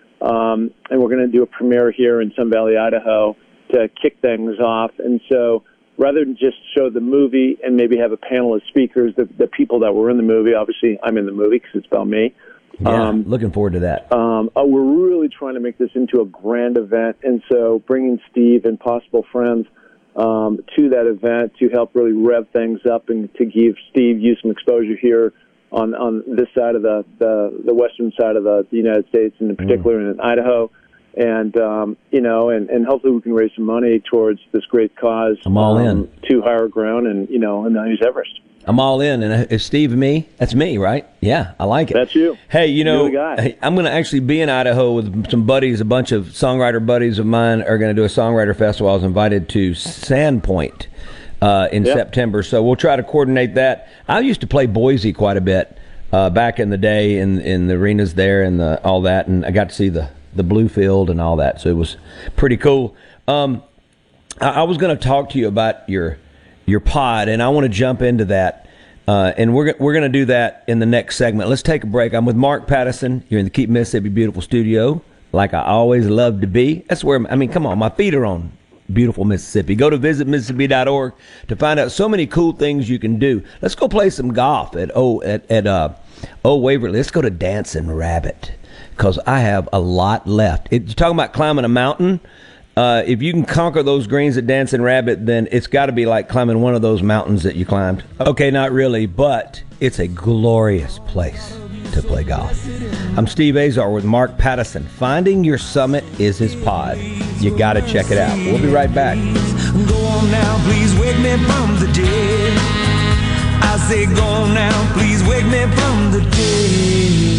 Um, and we're going to do a premiere here in Sun Valley, Idaho, to kick things off. And so, rather than just show the movie and maybe have a panel of speakers, the, the people that were in the movie, obviously I'm in the movie because it's about me. Yeah, um, looking forward to that. Um, uh, we're really trying to make this into a grand event, and so bringing Steve and possible friends um, to that event to help really rev things up and to give Steve you some exposure here on, on this side of the, the, the western side of the, the United States, and in particular mm. in Idaho. And, um, you know, and, and hopefully we can raise some money towards this great cause. I'm all um, in. To higher ground and, you know, and then use Everest. I'm all in. And it's Steve and me. That's me, right? Yeah, I like it. That's you. Hey, you know, You're the guy. I'm going to actually be in Idaho with some buddies. A bunch of songwriter buddies of mine are going to do a songwriter festival. I was invited to Sandpoint uh, in yep. September. So we'll try to coordinate that. I used to play Boise quite a bit uh, back in the day in, in the arenas there and the, all that. And I got to see the the blue field and all that, so it was pretty cool. Um, I, I was going to talk to you about your your pod, and I want to jump into that, uh, and we're we're going to do that in the next segment. Let's take a break. I'm with Mark Patterson. You're in the Keep Mississippi Beautiful studio, like I always love to be. That's where, I mean, come on, my feet are on beautiful Mississippi. Go to visit mississippi dot org to find out so many cool things you can do. Let's go play some golf at oh at at uh, Old Waverly. Let's go to Dancing Rabbit, because I have a lot left. It, you're talking about climbing a mountain. Uh, if you can conquer those greens at Dancing Rabbit, then it's got to be like climbing one of those mountains that you climbed. Okay, not really, but it's a glorious place to play golf. I'm Steve Azar with Mark Patterson. Finding Your Summit is his pod. You got to check it out. We'll be right back. Go on now, please wake me from the dead. I say go on now, please wake me from the dead.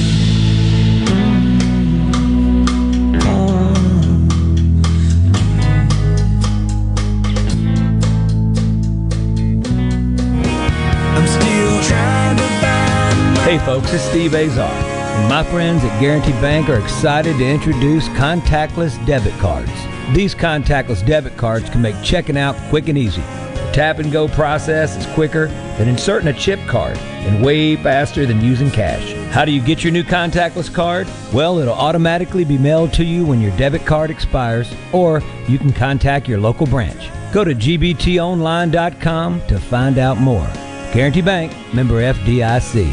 Hey folks, it's Steve Azar, and my friends at Guaranty Bank are excited to introduce contactless debit cards. These contactless debit cards can make checking out quick and easy. The tap and go process is quicker than inserting a chip card and way faster than using cash. How do you get your new contactless card? Well, it'll automatically be mailed to you when your debit card expires, or you can contact your local branch. Go to G B T online dot com to find out more. Guaranty Bank, member F D I C.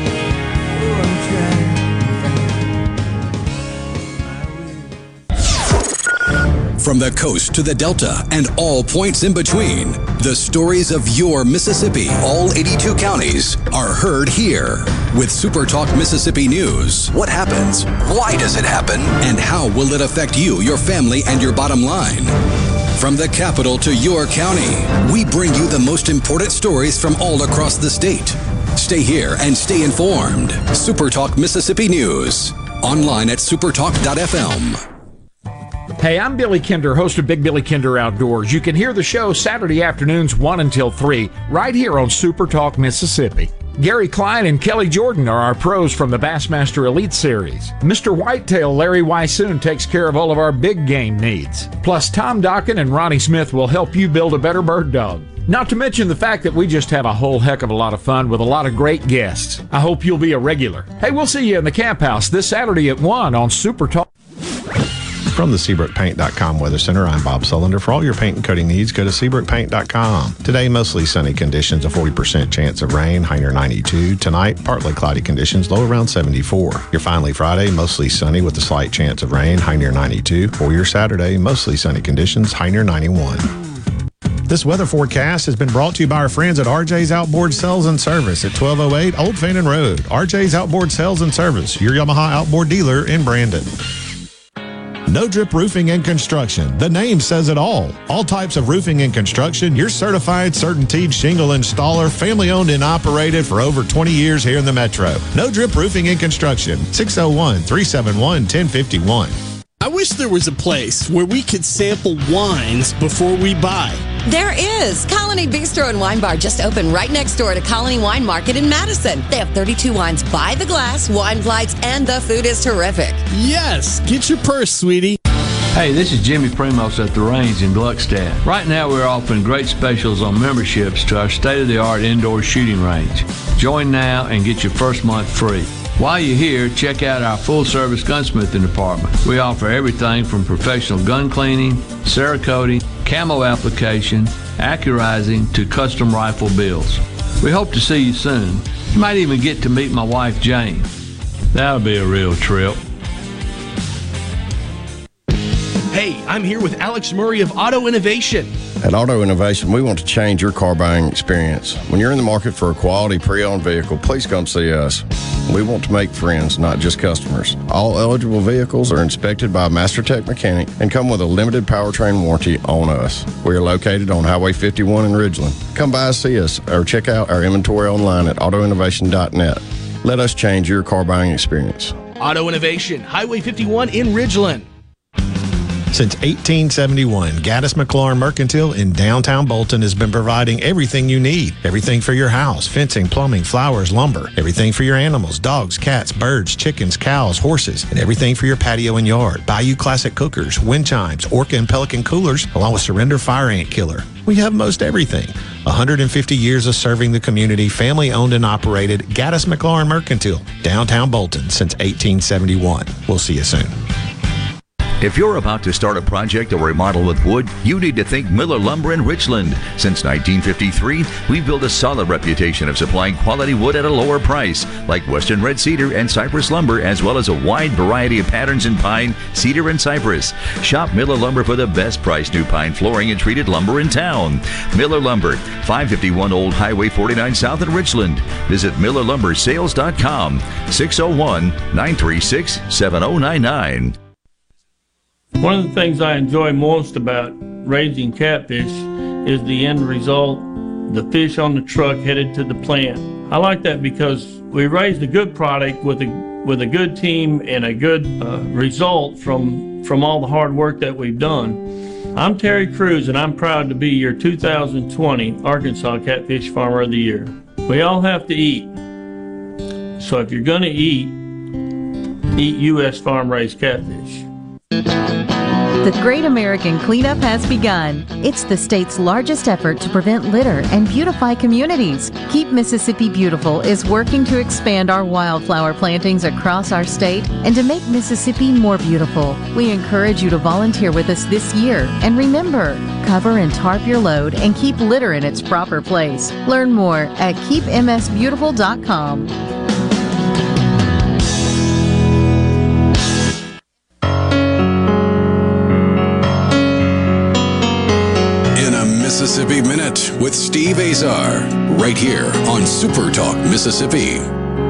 From the coast to the Delta and all points in between, the stories of your Mississippi, all eighty-two counties, are heard here. With Super Talk Mississippi News, what happens? Why does it happen? And how will it affect you, your family, and your bottom line? From the capital to your county, we bring you the most important stories from all across the state. Stay here and stay informed. Super Talk Mississippi News. Online at supertalk dot f m. Hey, I'm Billy Kinder, host of Big Billy Kinder Outdoors. You can hear the show Saturday afternoons one until three, right here on Super Talk Mississippi. Gary Klein and Kelly Jordan are our pros from the Bassmaster Elite Series. Mister Whitetail Larry Wysoon takes care of all of our big game needs. Plus, Tom Dokken and Ronnie Smith will help you build a better bird dog. Not to mention the fact that we just have a whole heck of a lot of fun with a lot of great guests. I hope you'll be a regular. Hey, we'll see you in the Camp House this Saturday at one on Super Talk. From the Seabrook Paint dot com Weather Center, I'm Bob Sullender. For all your paint and coating needs, go to Seabrook Paint dot com. Today, mostly sunny conditions, a forty percent chance of rain, high near ninety-two. Tonight, partly cloudy conditions, low around seventy-four. Your finally Friday, mostly sunny with a slight chance of rain, high near ninety-two. For your Saturday, mostly sunny conditions, high near ninety-one. This weather forecast has been brought to you by our friends at R J's Outboard Sales and Service at twelve oh eight Old Fannin Road. R J's Outboard Sales and Service, your Yamaha outboard dealer in Brandon. No Drip Roofing and Construction. The name says it all. All types of roofing and construction. Your certified, certainteed shingle installer, family owned and operated for over twenty years here in the Metro. No Drip Roofing and Construction. six oh one, three seven one, one oh five one. I wish there was a place where we could sample wines before we buy. There is. Colony Bistro and Wine Bar just opened right next door to Colony Wine Market in Madison. They have thirty-two wines by the glass, wine flights, and the food is terrific. Yes. Get your purse, sweetie. Hey, this is Jimmy Primos at the Range in Gluckstadt. Right now we're offering great specials on memberships to our state-of-the-art indoor shooting range. Join now and get your first month free. While you're here, check out our full-service gunsmithing department. We offer everything from professional gun cleaning, Cerakoting, camo application, accurizing, to custom rifle builds. We hope to see you soon. You might even get to meet my wife, Jane. That'll be a real trip. Hey, I'm here with Alex Murray of Auto Innovation. At Auto Innovation, we want to change your car buying experience. When you're in the market for a quality pre-owned vehicle, please come see us. We want to make friends, not just customers. All eligible vehicles are inspected by a MasterTech mechanic and come with a limited powertrain warranty on us. We are located on Highway fifty-one in Ridgeland. Come by and see us or check out our inventory online at auto innovation dot net. Let us change your car buying experience. Auto Innovation, Highway fifty-one in Ridgeland. Since eighteen seventy-one, Gaddis McLaurin Mercantile in downtown Bolton has been providing everything you need. Everything for your house, fencing, plumbing, flowers, lumber. Everything for your animals, dogs, cats, birds, chickens, cows, horses. And everything for your patio and yard. Bayou Classic cookers, wind chimes, Orca and Pelican coolers, along with Surrender Fire Ant Killer. We have most everything. one hundred fifty years of serving the community, family owned and operated. Gaddis McLaurin Mercantile, downtown Bolton since eighteen seventy-one. We'll see you soon. If you're about to start a project or remodel with wood, you need to think Miller Lumber in Richland. Since nineteen fifty-three, we've built a solid reputation of supplying quality wood at a lower price, like Western Red Cedar and Cypress Lumber, as well as a wide variety of patterns in pine, cedar, and cypress. Shop Miller Lumber for the best price new pine flooring and treated lumber in town. Miller Lumber, five fifty-one Old Highway forty-nine South in Richland. Visit miller lumber sales dot com, six oh one, nine three six, seven oh nine nine. One of the things I enjoy most about raising catfish is the end result, the fish on the truck headed to the plant. I like that because we raised a good product with a with a good team and a good uh, result from from all the hard work that we've done. I'm Terry Cruz, and I'm proud to be your two thousand twenty Arkansas Catfish Farmer of the Year. We all have to eat, so if you're going to eat, eat U S farm-raised catfish. The Great American Cleanup has begun. It's the state's largest effort to prevent litter and beautify communities. Keep Mississippi Beautiful is working to expand our wildflower plantings across our state and to make Mississippi more beautiful. We encourage you to volunteer with us this year. And remember, cover and tarp your load and keep litter in its proper place. Learn more at keep m s beautiful dot com. Mississippi Minute with Steve Azar, right here on Super Talk Mississippi.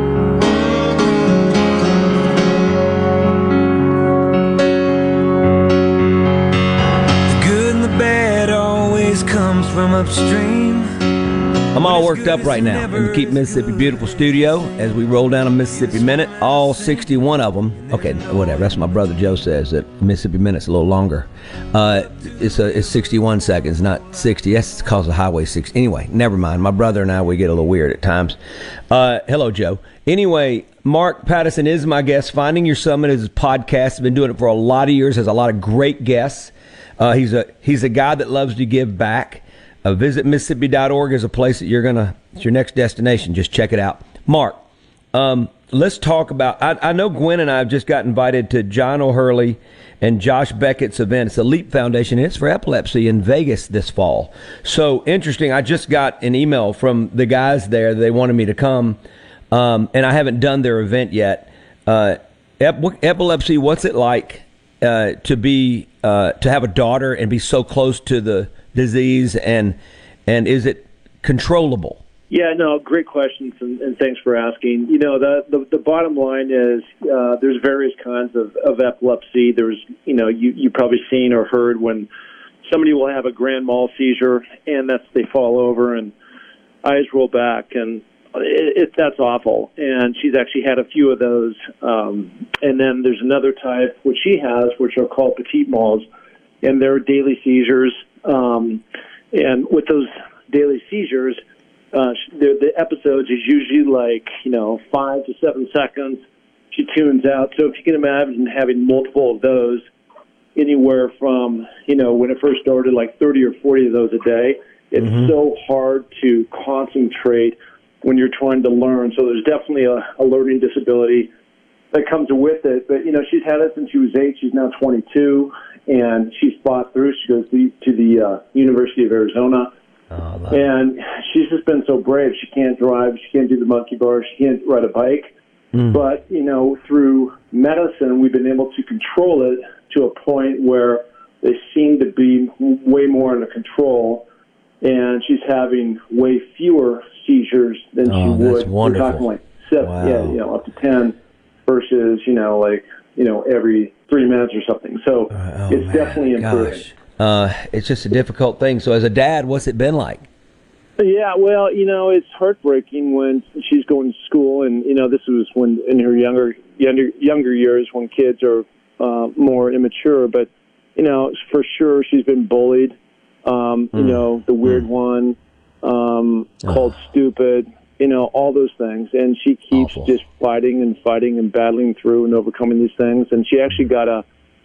The good and the bad always comes from upstream. I'm all worked up right now in the Keep Mississippi Beautiful studio as we roll down a Mississippi Minute, all sixty-one of them. Okay, whatever. That's what my brother Joe says, that Mississippi Minute's a little longer. Uh, it's, a, it's sixty-one seconds, not sixty. That's because of Highway six. Anyway, never mind. My brother and I, we get a little weird at times. Uh, hello, Joe. Anyway, Mark Pattison is my guest. Finding Your Summit is his podcast. He's been doing it for a lot of years, has a lot of great guests. Uh, he's a he's a guy that loves to give back. Uh, visit Mississippi dot org is a place that you're going to, it's your next destination. Just check it out. Mark, um, let's talk about, I, I know Gwen and I have just got invited to John O'Hurley and Josh Beckett's event. It's the LEAP Foundation. It's for epilepsy in Vegas this fall. So interesting. I just got an email from the guys there. They wanted me to come, um, and I haven't done their event yet. Uh, ep- epilepsy, what's it like uh, to be, uh, to have a daughter and be so close to the disease, and and is it controllable? Yeah, no, great questions, and, and thanks for asking. You know, the the, the bottom line is uh, there's various kinds of, of epilepsy. There's, you know, you you probably seen or heard when somebody will have a grand mal seizure, and that's they fall over and eyes roll back, and it, it that's awful. And she's actually had a few of those. Um, and then there's another type which she has, which are called petit mals, and they're daily seizures. Um, and with those daily seizures, uh, the, the episodes is usually like, you know, five to seven seconds. She tunes out. So if you can imagine having multiple of those, anywhere from, you know, when it first started, like thirty or forty of those a day. It's mm-hmm. so hard to concentrate when you're trying to learn. So there's definitely a, a learning disability that comes with it. But, you know, she's had it since she was eight. She's now twenty-two, and she's fought through. She goes to, to the uh, University of Arizona. Oh, and she's just been so brave. She can't drive. She can't do the monkey bar. She can't ride a bike. Mm. But, you know, through medicine, we've been able to control it to a point where they seem to be way more under control. And she's having way fewer seizures than oh, she would. That's wonderful. We're talking like seven, wow. yeah, you know, up to ten versus, you know, like, you know, every three minutes or something. So oh, it's man. definitely improving. Gosh. Uh, it's just a difficult thing. So as a dad, what's it been like? Yeah, well, you know, it's heartbreaking when she's going to school, and you know, this was when in her younger younger younger years when kids are uh, more immature. But you know, for sure, she's been bullied. Um, mm. You know, the weird mm. one um, oh. called stupid. You know, all those things, and she keeps Awful. just fighting and fighting and battling through and overcoming these things. And she actually got a.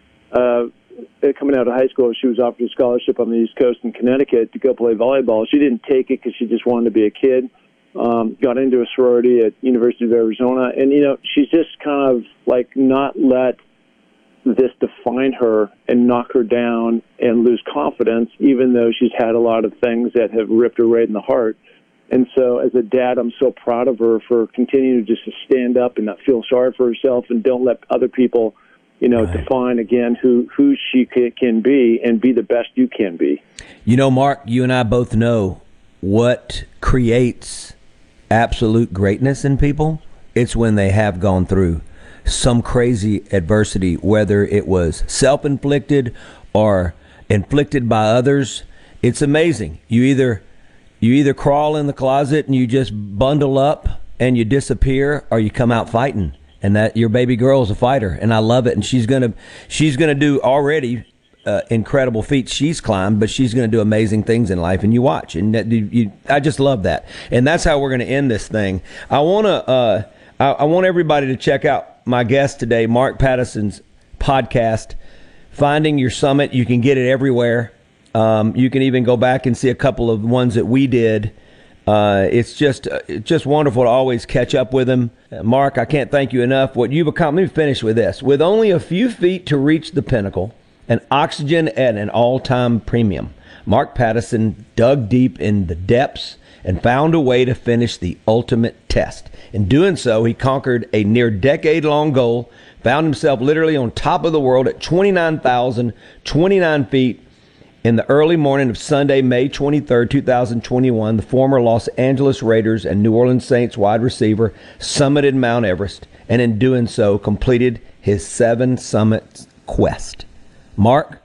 a coming out of high school, she was offered a scholarship on the East Coast in Connecticut to go play volleyball. She didn't take it because she just wanted to be a kid. Um, got into a sorority at University of Arizona, and you know, she's just kind of like not let this define her and knock her down and lose confidence, even though she's had a lot of things that have ripped her right in the heart. And so, as a dad, I'm so proud of her for continuing to just stand up and not feel sorry for herself, and don't let other people, you know, right. define again who, who she can be and be the best you can be. You know, Mark, you and I both know what creates absolute greatness in people. It's when they have gone through some crazy adversity, whether it was self-inflicted or inflicted by others. It's amazing. You either you either crawl in the closet and you just bundle up and you disappear, or you come out fighting. And that your baby girl is a fighter, and I love it. And she's gonna, she's gonna do already uh, incredible feats she's climbed, but she's gonna do amazing things in life. And you watch, and that, you, you, I just love that. And that's how we're gonna end this thing. I wanna, uh, I, I want everybody to check out my guest today, Mark Patterson's podcast, Finding Your Summit. You can get it everywhere. Um, you can even go back and see a couple of ones that we did. Uh, it's just uh, it's just wonderful to always catch up with him. Uh, Mark, I can't thank you enough. What you've accomplished, let me finish with this. With only a few feet to reach the pinnacle and oxygen at an all-time premium, Mark Patterson dug deep in the depths and found a way to finish the ultimate test. In doing so, he conquered a near decade-long goal, found himself literally on top of the world at twenty-nine thousand twenty-nine feet. In the early morning of Sunday, May twenty-third, twenty twenty-one, the former Los Angeles Raiders and New Orleans Saints wide receiver summited Mount Everest, and in doing so, completed his seven summits quest. Mark,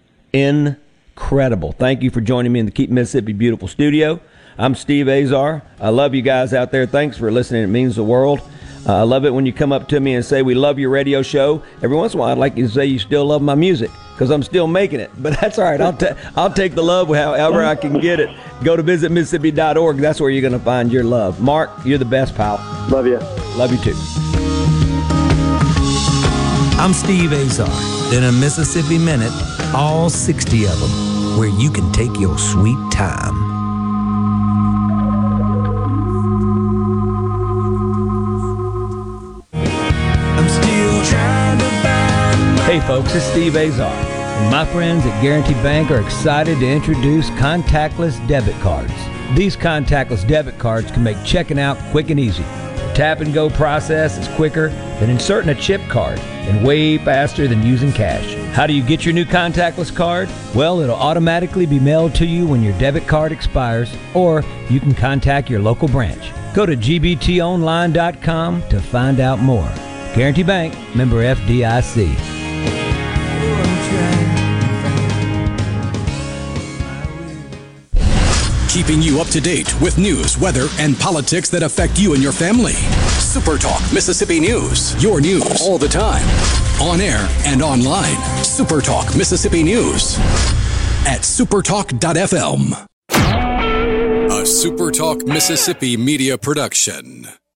incredible. Thank you for joining me in the Keep Mississippi Beautiful studio. I'm Steve Azar. I love you guys out there. Thanks for listening. It means the world. Uh, I love it when you come up to me and say, we love your radio show. Every once in a while, I'd like you to say you still love my music, because I'm still making it. But that's all right. I'll, ta- I'll take the love however I can get it. Go to visit Mississippi dot org. That's where you're going to find your love. Mark, you're the best, pal. Love you. Love you, too. I'm Steve Azar. In a Mississippi Minute, all sixty of them, where you can take your sweet time. Hey folks, it's Steve Azar, and my friends at Guarantee Bank are excited to introduce contactless debit cards. These contactless debit cards can make checking out quick and easy. The tap and go process is quicker than inserting a chip card and way faster than using cash. How do you get your new contactless card? Well, it'll automatically be mailed to you when your debit card expires, or you can contact your local branch. Go to G B T online dot com to find out more. Guarantee Bank, member F D I C. Keeping you up to date with news, weather, and politics that affect you and your family. Super Talk Mississippi News. Your news all the time. On air and online. Super Talk Mississippi News. At supertalk dot f m. A Super Talk Mississippi media production.